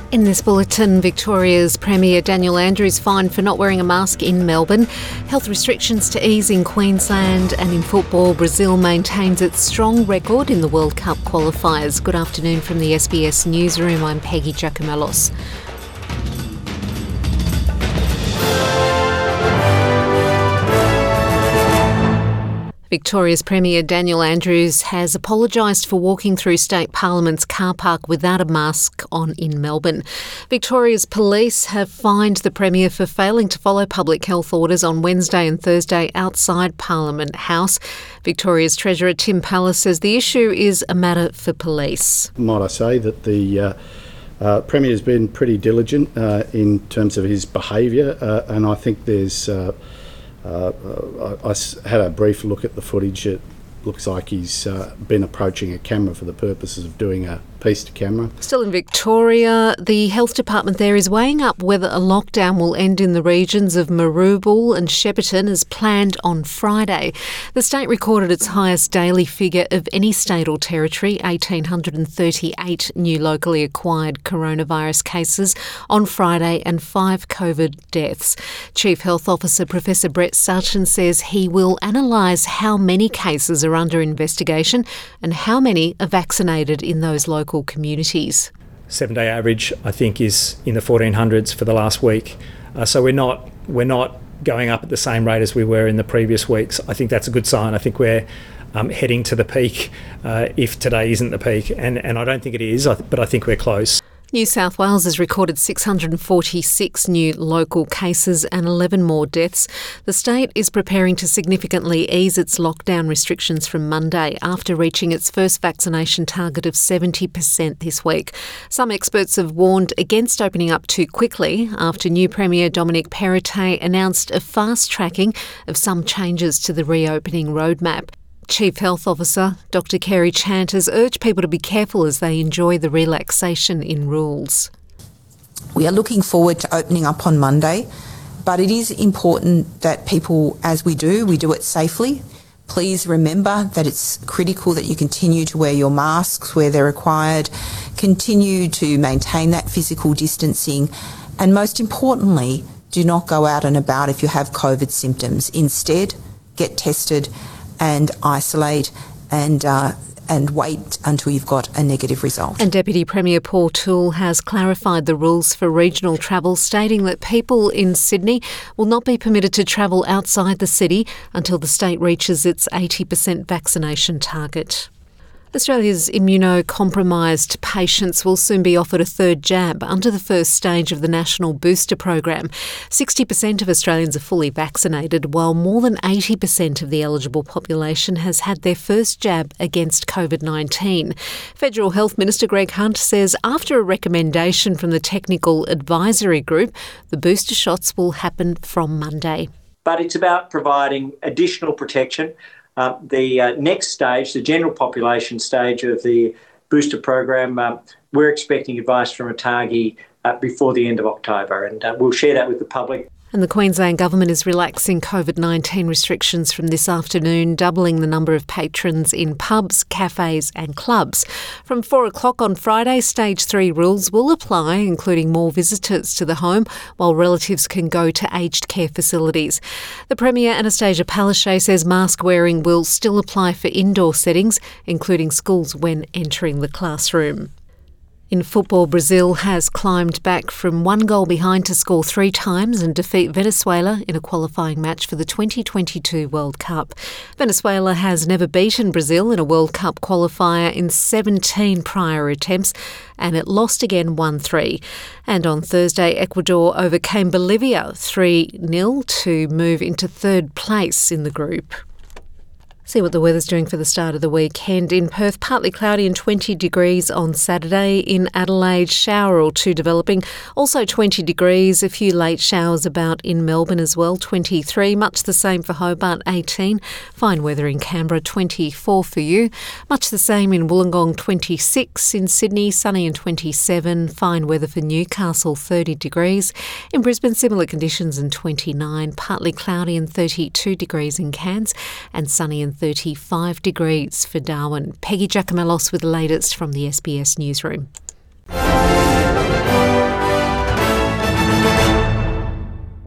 In this bulletin, Victoria's Premier Daniel Andrews fined for not wearing a mask in Melbourne, health restrictions to ease in Queensland, and in football, Brazil maintains its strong record in the World Cup qualifiers. Good afternoon from the SBS Newsroom. I'm Peggy Giacomellos. Victoria's Premier Daniel Andrews has apologised for walking through State Parliament's car park without a mask on in Melbourne. Victoria's police have fined the Premier for failing to follow public health orders on Wednesday and Thursday outside Parliament House. Victoria's Treasurer Tim Pallas says the issue is a matter for police. Might I say that the Premier has been pretty diligent in terms of his behaviour, and I think there's... I had a brief look at the footage. It looks like he's been approaching a camera for the purposes of doing a piece to camera. Still in Victoria, the health department there is weighing up whether a lockdown will end in the regions of Maroubal and Shepparton as planned on Friday. The state recorded its highest daily figure of any state or territory, 1,838 new locally acquired coronavirus cases on Friday and 5 COVID deaths. Chief Health Officer Professor Brett Sutton says he will analyse how many cases are under investigation and how many are vaccinated in those local communities. 7-day average, I think, is in the 1400s for the last week. So we're not going up at the same rate as we were in the previous weeks. I think that's a good sign. I think we're heading to the peak if today isn't the peak. And I don't think it is, but I think we're close. New South Wales has recorded 646 new local cases and 11 more deaths. The state is preparing to significantly ease its lockdown restrictions from Monday after reaching its first vaccination target of 70% this week. Some experts have warned against opening up too quickly after new Premier Dominic Perrottet announced a fast-tracking of some changes to the reopening roadmap. Chief Health Officer Dr Kerry Chant has urged people to be careful as they enjoy the relaxation in rules. We are looking forward to opening up on Monday, but it is important that people, as we do it safely. Please remember that it's critical that you continue to wear your masks where they're required, continue to maintain that physical distancing, and most importantly, do not go out and about if you have COVID symptoms. Instead, get tested and isolate and wait until you've got a negative result. And Deputy Premier Paul Toole has clarified the rules for regional travel, stating that people in Sydney will not be permitted to travel outside the city until the state reaches its 80% vaccination target. Australia's immunocompromised patients will soon be offered a third jab under the first stage of the national booster program. 60% of Australians are fully vaccinated, while more than 80% of the eligible population has had their first jab against COVID-19. Federal Health Minister Greg Hunt says after a recommendation from the Technical Advisory Group, the booster shots will happen from Monday. But it's about providing additional protection. The next stage, the general population stage of the booster program, we're expecting advice from ATAGI before the end of October, and we'll share that with the public. And the Queensland Government is relaxing COVID-19 restrictions from this afternoon, doubling the number of patrons in pubs, cafes and clubs. From 4 o'clock on Friday, Stage 3 rules will apply, including more visitors to the home, while relatives can go to aged care facilities. The Premier, Anastasia Palaszczuk, says mask wearing will still apply for indoor settings, including schools when entering the classroom. In football, Brazil has climbed back from 1 goal behind to score 3 times and defeat Venezuela in a qualifying match for the 2022 World Cup. Venezuela has never beaten Brazil in a World Cup qualifier in 17 prior attempts, and it lost again 1-3. And on Thursday, Ecuador overcame Bolivia 3-0 to move into third place in the group. See what the weather's doing for the start of the weekend. In Perth, partly cloudy and 20 degrees on Saturday. In Adelaide, shower or two developing. Also 20 degrees, a few late showers about in Melbourne as well, 23. Much the same for Hobart, 18. Fine weather in Canberra, 24 for you. Much the same in Wollongong, 26. In Sydney, sunny and 27. Fine weather for Newcastle, 30 degrees. In Brisbane, similar conditions and 29. Partly cloudy and 32 degrees in Cairns and sunny and 35 degrees for Darwin. Peggy Giacomellos with the latest from the SBS Newsroom.